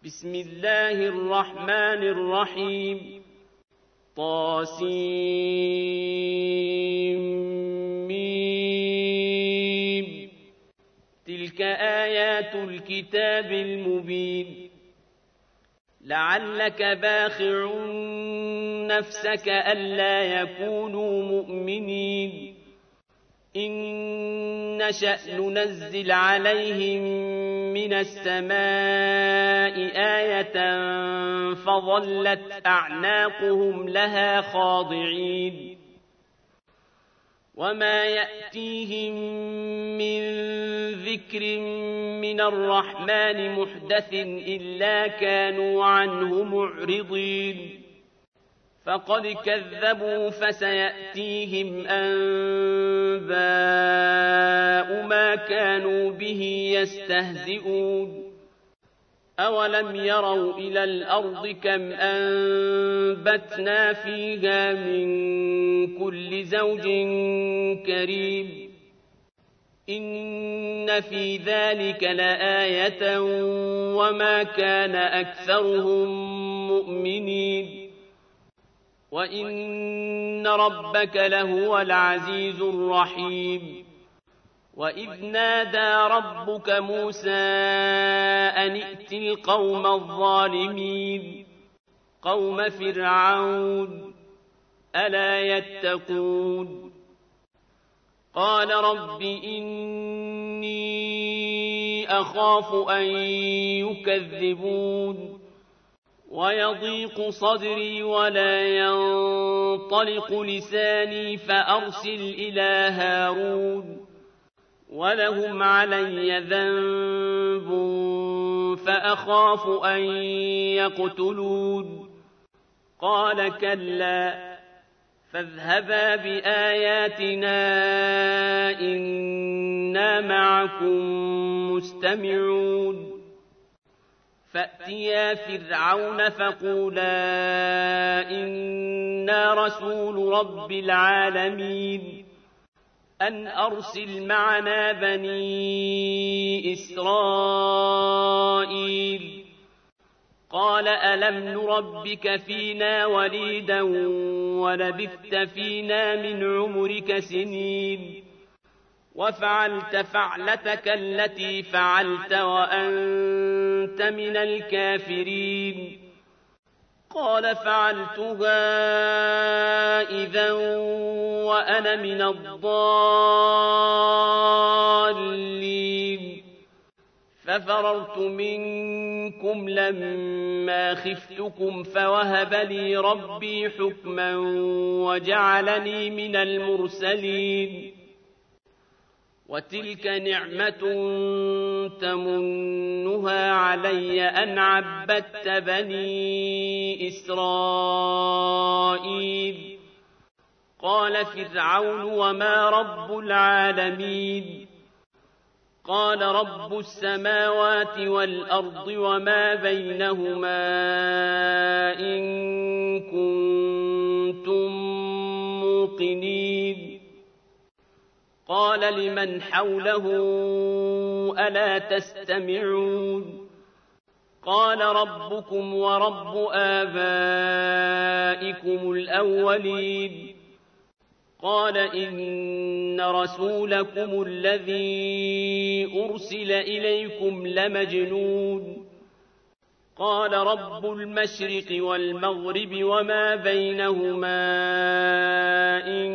بسم الله الرحمن الرحيم طاسيم تلك آيات الكتاب المبين لعلك باخع نفسك ألا يكونوا مؤمنين إن نشأ ننزل عليهم من السماء آية فظلت أعناقهم لها خاضعين وما يأتيهم من ذكر من الرحمن محدث إلا كانوا عنه معرضين فقد كذبوا فسيأتيهم أنباء ما كانوا به يستهزئون أولم يروا إلى الأرض كم أنبتنا فيها من كل زوج كريم إن في ذلك لآية وما كان أكثرهم مؤمنين وإن ربك لهو العزيز الرحيم وإذ نادى ربك موسى أن ائت القوم الظالمين قوم فرعون ألا يتقون قال رب إني أخاف أن يكذبون ويضيق صدري ولا ينطلق لساني فأرسل إلى هارون ولهم علي ذنب فأخاف أن يقتلون قال كلا فاذهبا بآياتنا إنا معكم مستمعون فأتيا فرعون فقولا إنا رسول رب العالمين أن أرسل معنا بني إسرائيل قال ألم نربك فينا وليدا ولبثت فينا من عمرك سنين وفعلت فعلتك التي فعلت وأنت من الكافرين قال فعلتها إذا وأنا من الضالين ففررت منكم لما خفتكم فوهب لي ربي حكما وجعلني من المرسلين وتلك نعمة تمنها علي أن عبدت بني إسرائيل قال فرعون وما رب العالمين قال رب السماوات والأرض وما بينهما إن كنتم موقنين قال لمن حوله ألا تستمعون قال ربكم ورب آبائكم الأولين قال إن رسولكم الذي أرسل إليكم لمجنون قال رب المشرق والمغرب وما بينهما إن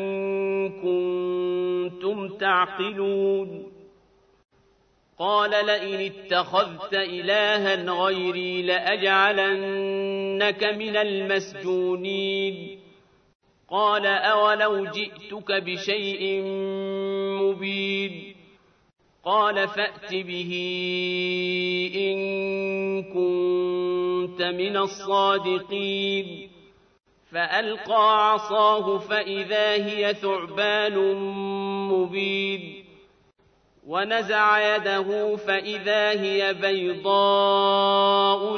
كنتم تعقلون قال لئن اتخذت إلها غيري لأجعلنك من المسجونين قال أولو جئتك بشيء مبين قال فأت به إن كنت من الصادقين فألقى عصاه فإذا هي ثعبان مبين ونزع يده فإذا هي بيضاء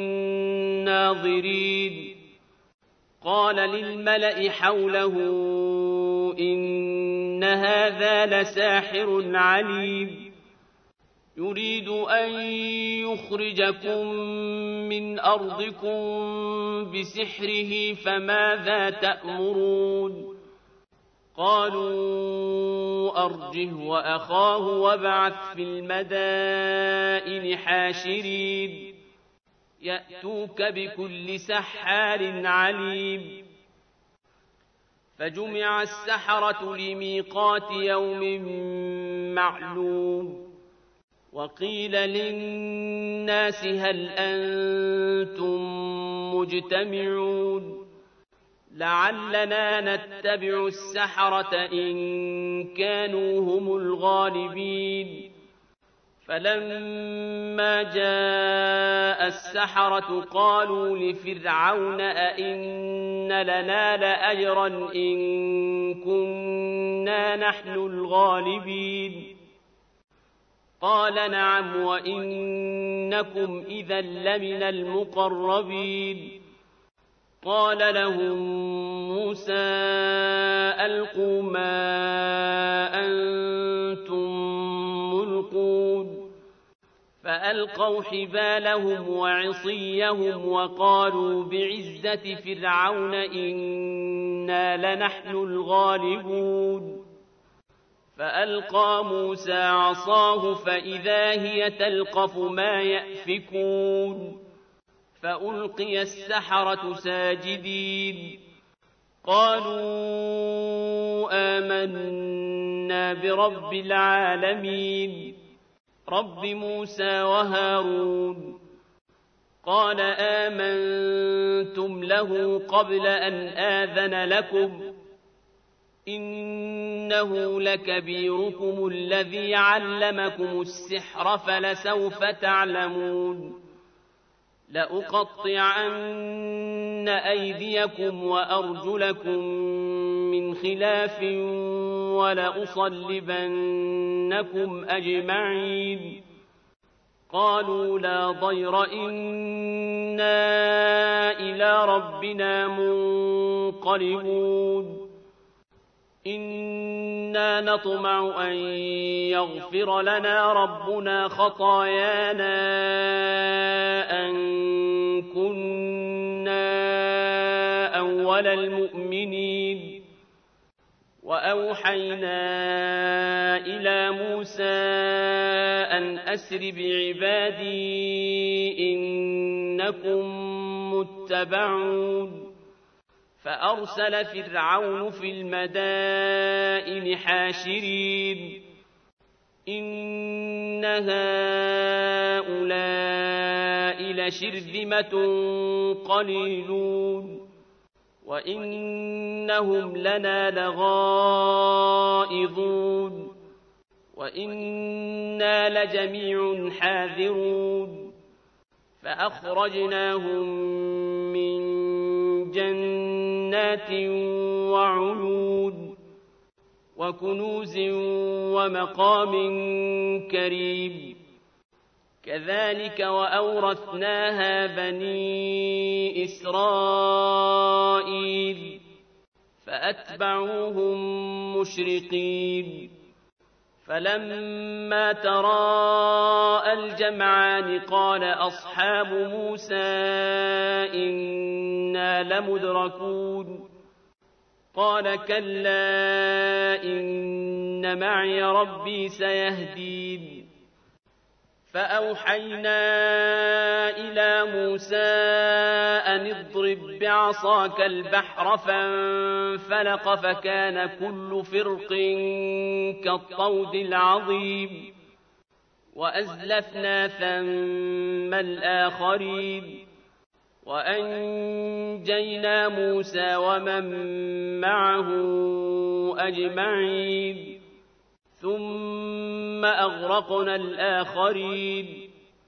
للناظرين قال للملأ حوله إن هذا لساحر عليم يريد أن يخرجكم من أرضكم بسحره فماذا تأمرون قالوا أرجه وأخاه وابعث في المدائن حاشرين يأتوك بكل سحار عليم فجمع السحرة لميقات يوم معلوم وقيل للناس هل أنتم مجتمعون لعلنا نتبع السحرة إن كانوا هم الغالبين فلما جاء السحرة قالوا لفرعون أئن لنا لأجرا إن كنا نحن الغالبين قال نعم وإنكم إذا لمن المقربين قال لهم موسى ألقوا ما أنتم ملقون فألقوا حبالهم وعصيهم وقالوا بعزة فرعون إنا لنحن الغالبون فألقى موسى عصاه فإذا هي تلقف ما يأفكون فألقي السحرة ساجدين قالوا آمنا برب العالمين رب موسى وهارون قال آمنتم له قبل أن آذن لكم إنه لكبيركم الذي علمكم السحر فلسوف تعلمون لأقطعن أيديكم وأرجلكم من خلاف ولأصلبنكم أجمعين قالوا لا ضير إنا إلى ربنا منقلبون إنا نطمع أن يغفر لنا ربنا خطايانا أن كنا أول المؤمنين وأوحينا إلى موسى أن أسر بعبادي إنكم متبعون فأرسل فرعون في المدائن حاشرين إن هؤلاء لشرذمة قليلون وإنهم لنا لغائظون وإنا لجميع حاذرون فأخرجناهم من جنات وعيون وكنوز ومقام كريم كذلك وأورثناها بني إسرائيل فأتبعوهم مشرقين فلما تراءى الجمعان قال أصحاب موسى إنا لمدركون قال كلا إن معي ربي سيهدين فأوحينا إلى موسى أن اضرب بعصاك البحر فانفلق فكان كل فرق كالطود العظيم وأزلفنا ثم الآخرين وأنجينا موسى ومن معه أجمعين ثم أغرقنا الآخرين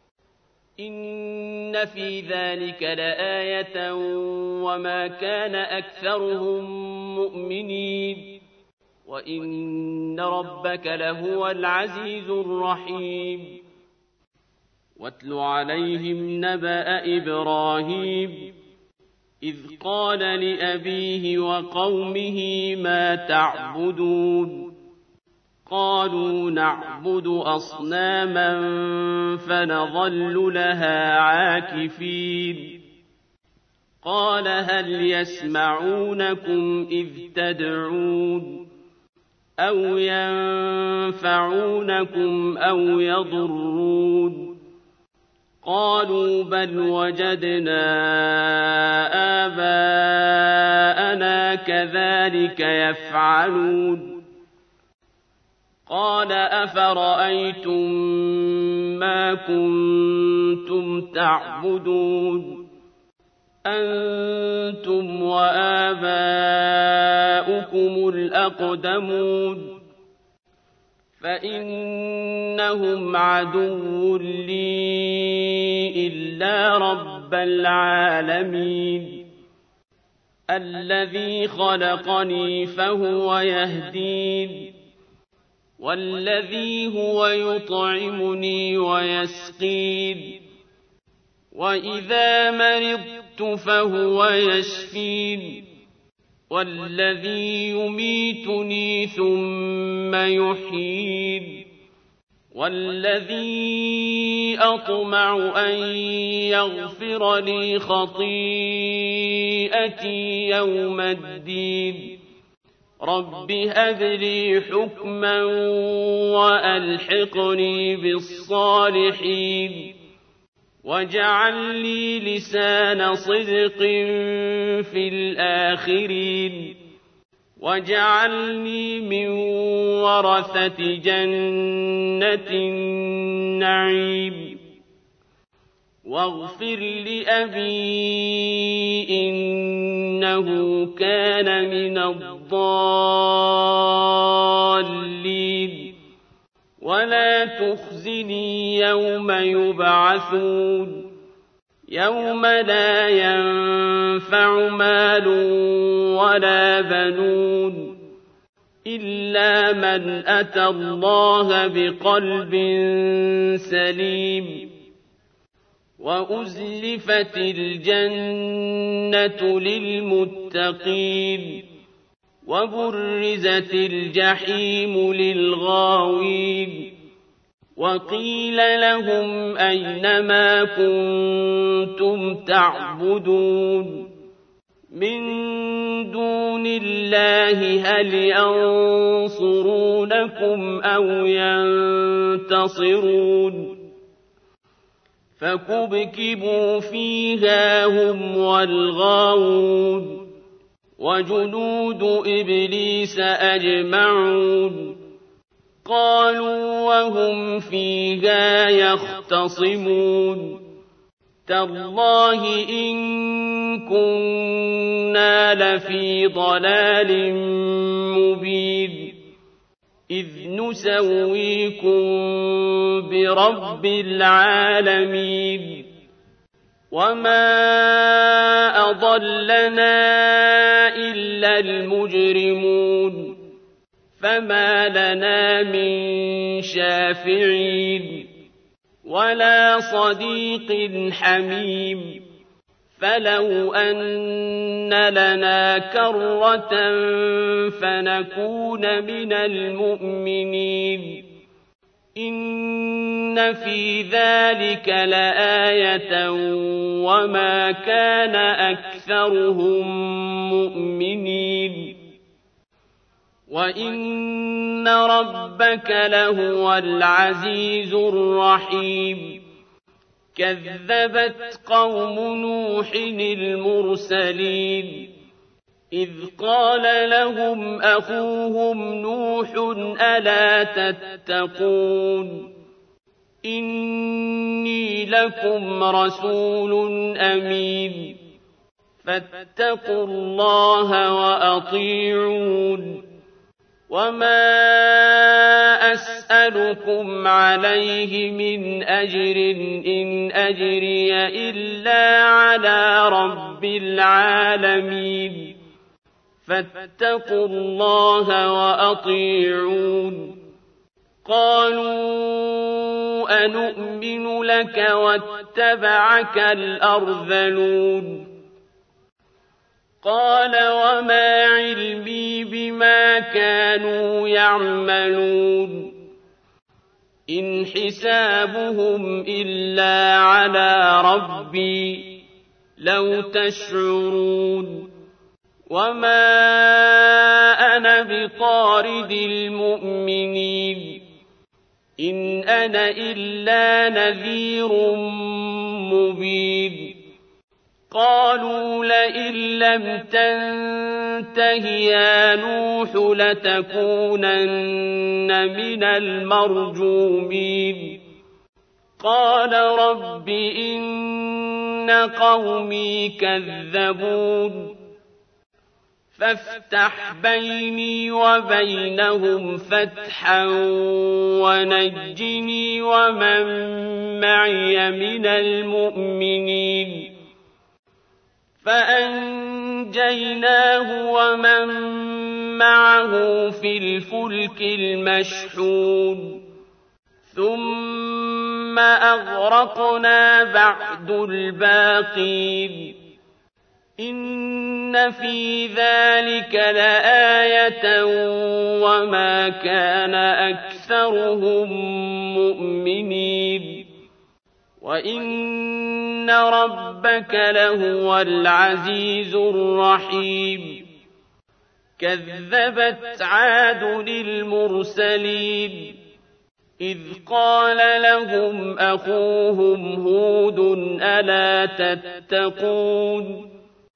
إن في ذلك لآية وما كان أكثرهم مؤمنين وإن ربك لهو العزيز الرحيم واتل عليهم نبأ إبراهيم إذ قال لأبيه وقومه ما تعبدون قالوا نعبد أصناما فنظل لها عاكفين قال هل يسمعونكم إذ تدعون أو ينفعونكم أو يضرون قالوا بل وجدنا آباءنا كذلك يفعلون قال أفرأيتم ما كنتم تعبدون أنتم وآباؤكم الأقدمون فإنهم عدو لي إلا رب العالمين الذي خلقني فهو يهدين والذي هو يطعمني ويسقين وإذا مرضت فهو يشفين والذي يميتني ثم يحيين والذي أطمع أن يغفر لي خطيئتي يوم الدين رب هب لي حكما وألحقني بالصالحين واجعل لي لسان صدق في الآخرين واجعلني من ورثة جنة النعيم واغفر لأبي إنه كان من الضالين ولا تخزني يوم يبعثون يوم لا ينفع مال ولا بنون إلا من أتى الله بقلب سليم وأزلفت الجنة للمتقين وبرزت الجحيم للغاوين وقيل لهم أين ما كنتم تعبدون من دون الله هل ينصرونكم أو ينتصرون فكبكبوا فيها هم والغاوون وجنود إبليس أجمعون قالوا وهم فيها يختصمون تالله إن كنا لفي ضلال مبين إذ نسويكم برب العالمين وما أضلنا إلا المجرمون فما لنا من شافعين ولا صديق حميم فلو أن لنا كرة فنكون من المؤمنين إن في ذلك لآية وما كان أكثرهم مؤمنين وإن ربك لهو العزيز الرحيم كذبت قوم نوح المرسلين إذ قال لهم أخوهم نوح ألا تتقون إني لكم رسول أمين فاتقوا الله وأطيعون وما أسألكم عليه من أجر إن أجري إلا على رب العالمين فاتقوا الله وأطيعون قالوا أنؤمن لك واتبعك الأرذلون قال وما علمي بما كانوا يعملون إن حسابهم إلا على ربي لو تشعرون وما أنا بطارد المؤمنين إن أنا إلا نذير مبين قالوا لئن لم تنته يا نوح لتكونن من المرجومين قال رب إن قومي كذبون فافتح بيني وبينهم فتحا ونجني ومن معي من المؤمنين فأنجيناه ومن معه في الفلك المشحون ثم أغرقنا بعد الباقين إن في ذلك لآية وما كان أكثرهم مؤمنين وإن ربك لهو العزيز الرحيم كذبت عاد المرسلين إذ قال لهم أخوهم هود ألا تتقون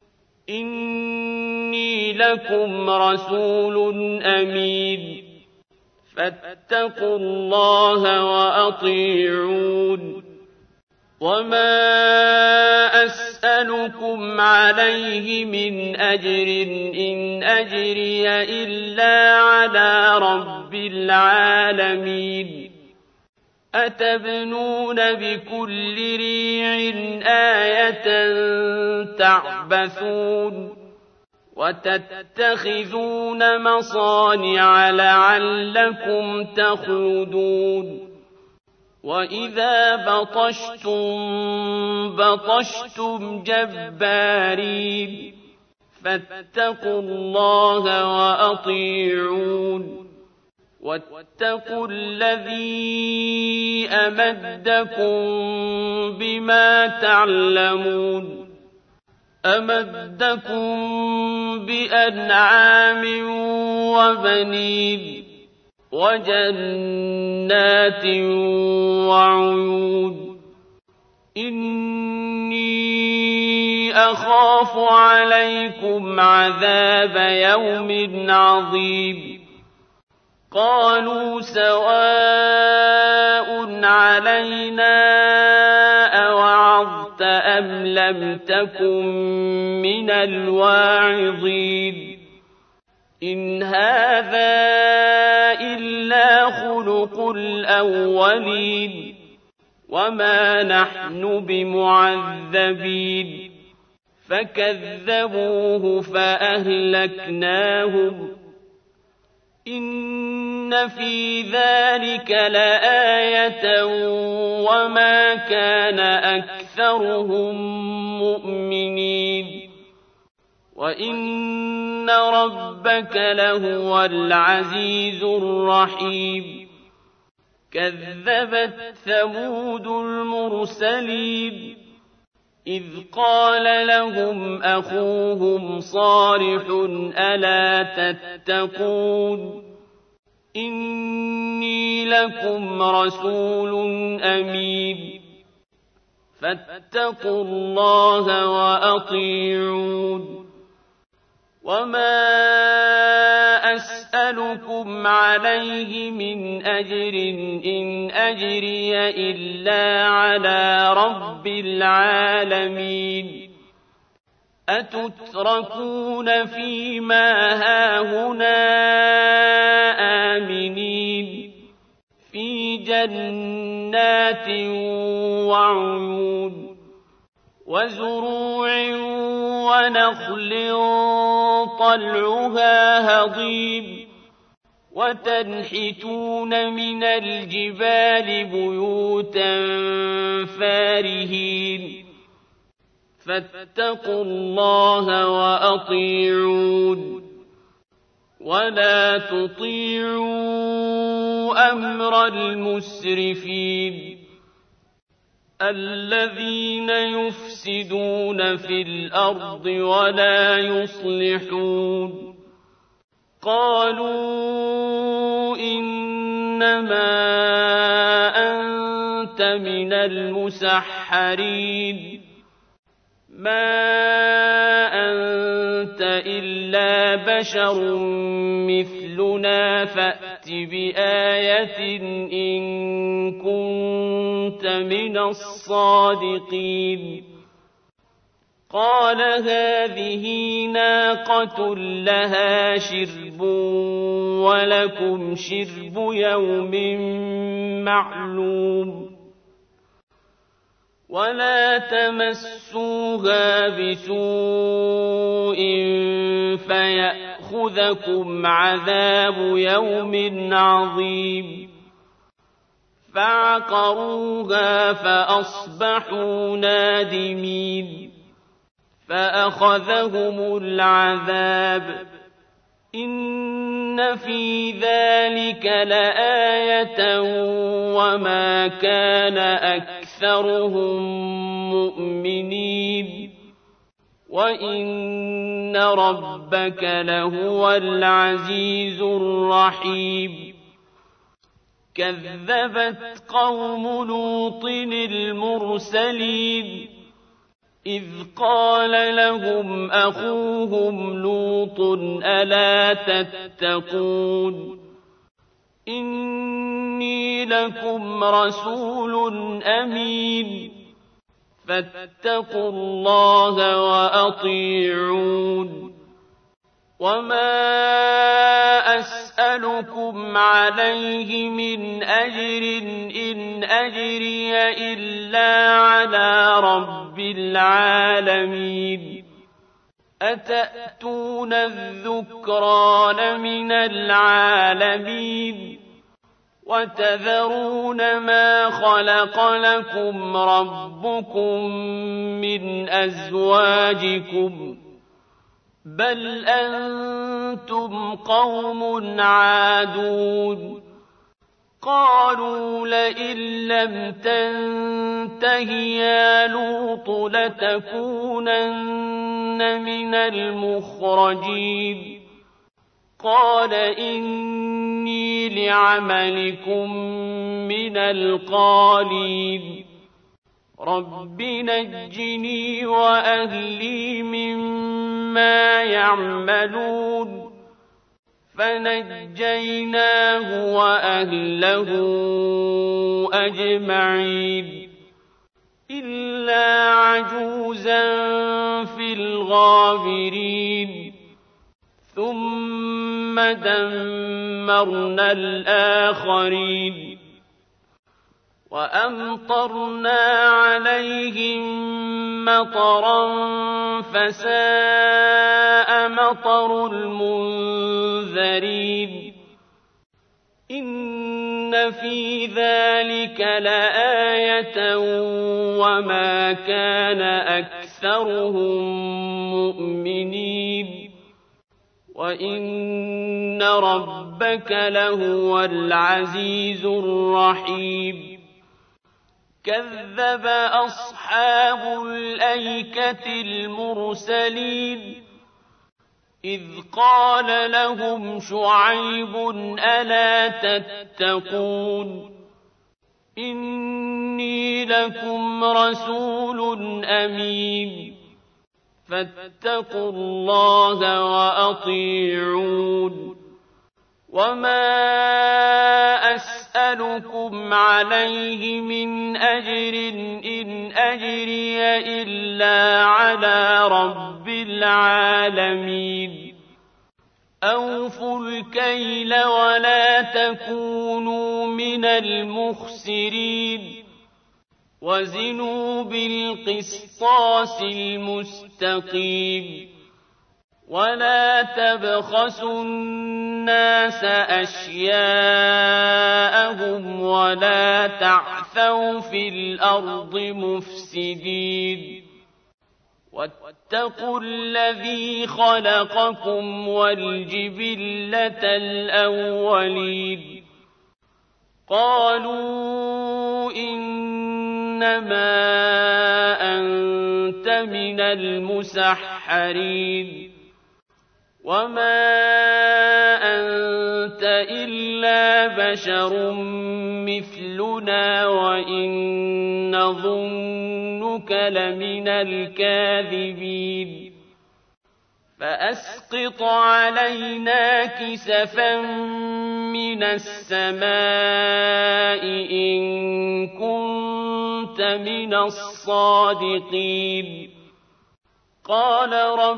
إني لكم رسول أمين فاتقوا الله وأطيعون وما أسألكم عليه من أجر إن أجري إلا على رب العالمين أتبنون بكل ريع آية تعبثون وتتخذون مصانع لعلكم تخلدون وإذا بطشتم جبارين فاتقوا الله وأطيعون واتقوا الذي أمدكم بما تعلمون أمدكم بأنعام وبنين وجنات وعيون إني أخاف عليكم عذاب يوم عظيم قالوا سواء علينا أوعظت أم لم تكن من الواعظين إن هذا إلا خلق الأولين وما نحن بمعذبين فكذبوه فأهلكناهم إن في ذلك لآية وما كان أكثرهم مؤمنين وإن ربك لهو العزيز الرحيم كذبت ثمود المرسلين إذ قال لهم أخوهم صالح ألا تتقون إني لكم رسول أمين فاتقوا الله وأطيعون وما أسألكم عليه من أجر إن أجري إلا على رب العالمين أتتركون فيما هاهنا آمنين في جنات وعيون وزروع ونخل طلعها هضيم وتنحتون من الجبال بيوتا فارهين فاتقوا الله وأطيعون ولا تطيعوا أمر المسرفين الذين يفسدون في الأرض ولا يصلحون قالوا إنما أنت من المسحرين ما أنت إلا بشر مثلنا فأت بآية إن كنت من الصادقين قال هذه ناقة لها شرب ولكم شرب يوم معلوم ولا تمسوها بسوء فيأخذكم عذاب يوم عظيم فعقروها فأصبحوا نادمين فأخذهم العذاب إن في ذلك لآية وما كان أكثرهم مؤمنين وإن ربك لهو العزيز الرحيم كذبت قوم لوط المرسلين إذ قال لهم أخوهم لوط ألا تتقون إني لكم رسول أمين فاتقوا الله وأطيعون وما أسألكم عليه من أجر إن أجري إلا على رب العالمين أتأتون الذكران من العالمين وتذرون ما خلق لكم ربكم من أزواجكم بل أنتم قوم عادون قالوا لئن لم تنته يا لوط لتكونن من المخرجين قال إني لعملكم من القالين رب نجني وأهلي مما يعملون فنجيناه وأهله أجمعين إلا عجوزا في الغابرين ثم دمرنا الآخرين وأمطرنا عليهم مطرا فساء مطر المنذرين إن في ذلك لآية وما كان أكثرهم مؤمنين وإن ربك لهو العزيز الرحيم كذب أصحاب الأيكة المرسلين إذ قال لهم شعيب ألا تتقون إني لكم رسول أمين فاتقوا الله وأطيعون وما أسألكم عليه من أجر إن أجري إلا على رب العالمين أوفوا الكيل ولا تكونوا من المخسرين وزنوا بالقسطاس المستقيم ولا تبخسوا الناس أشياءهم ولا تعثوا في الأرض مفسدين واتقوا الذي خلقكم والجبلة الأولين قالوا إنما أنت من المسحرين وما أنت إلا بشر مثلنا وإن نظنك لمن الكاذبين فأسقط علينا كسفا من السماء إن كنت من الصادقين قال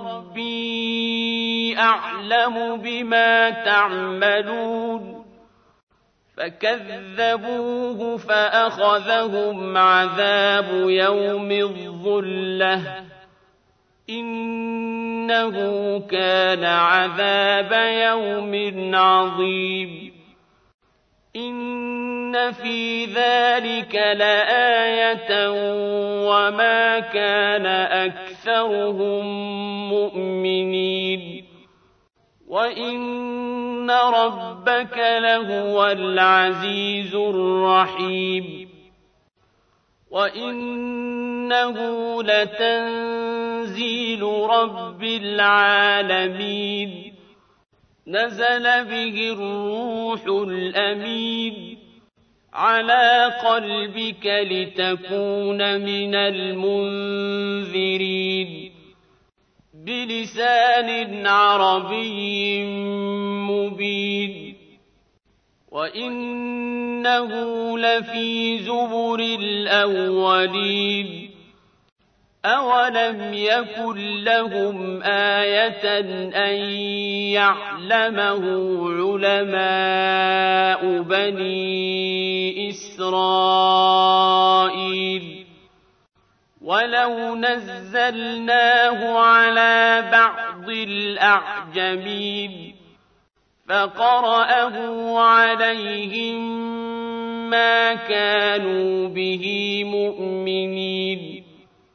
ربي أعلم بما تعملون فكذبوه فأخذهم عذاب يوم الظلة إنه كان عذاب يوم عظيم إن في ذلك لآية وما كان أكثرهم مؤمنين وإن ربك لهو العزيز الرحيم وإنه لتنزيل رب العالمين نزل به الروح الأمين على قلبك لتكون من المنذرين بلسان عربي مبين وإنه لفي زبر الأولين أولم يكن لهم آية أن يعلمه علماء بني إسرائيل ولو نزلناه على بعض الأعجمين فقرأه عليهم ما كانوا به مؤمنين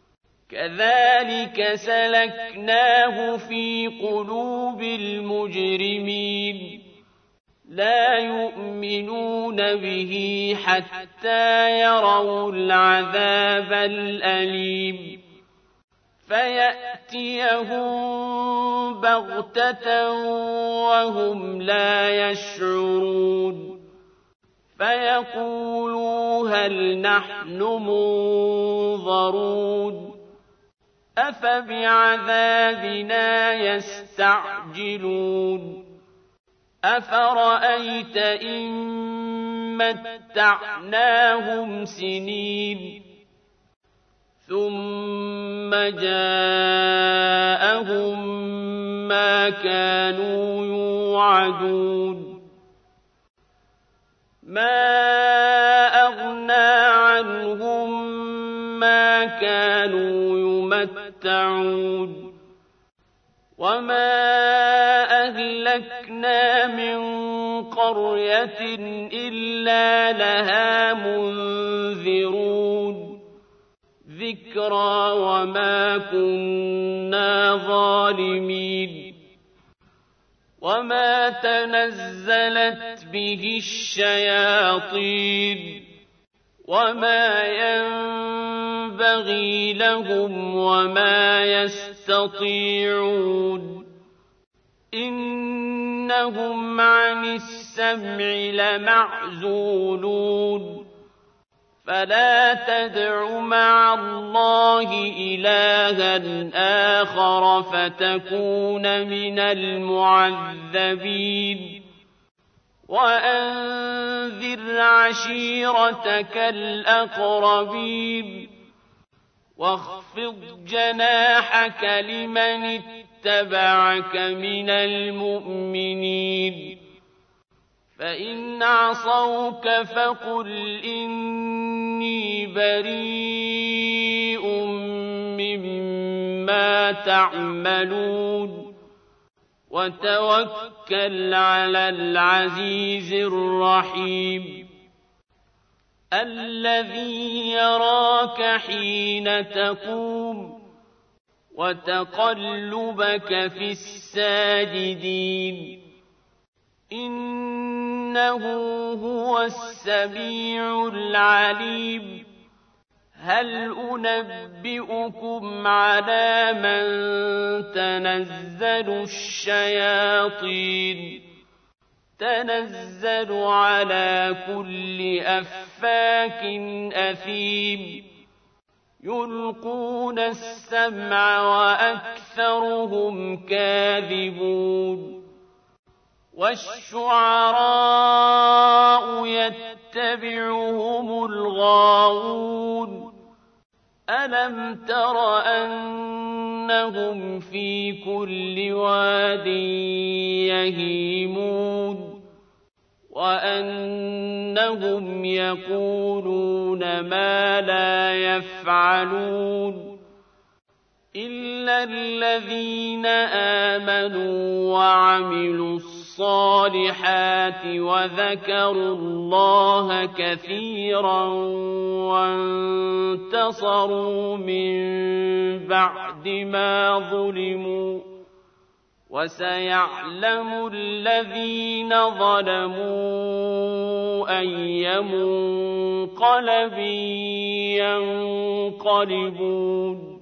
كذلك سلكناه في قلوب المجرمين لا يؤمنون به حتى يروا العذاب الأليم فيأتيهم بغتة وهم لا يشعرون فيقولوا هل نحن منظرون أفبعذابنا يستعجلون أفرأيت إن متعناهم سنين ثم جاءهم ما كانوا يوعدون ما أغنى عنهم ما كانوا يمتعون وما أهلكنا من قرية إلا لها منذرون ذكرى وما كنا ظالمين وما تنزلت به الشياطين وما ينبغي لهم وما يستطيعون إنهم عن السمع لمعزولون فلا تدع مع الله إلها آخر فتكون من المعذبين وأنذر عشيرتك الأقربين واخفض جناحك لمن اتبعك من المؤمنين فإن عصوك فقل إني بريء مما تعملون وتوكل على العزيز الرحيم الذي يراك حين تقوم وتقلبك في الساجدين إنه هو السميع العليم هل أنبئكم على من تنزل الشياطين تنزل على كل أفاك أثيم يلقون السمع وأكثرهم كاذبون والشعراء يتبعهم الغاوون ألم تر أنهم في كل واد يهيمون وأنهم يقولون ما لا يفعلون إلا الذين آمنوا وعملوا الصالحات وذكروا الله كثيرا وانتصروا من بعد ما ظلموا وسيعلم الذين ظلموا أي منقلب ينقلبون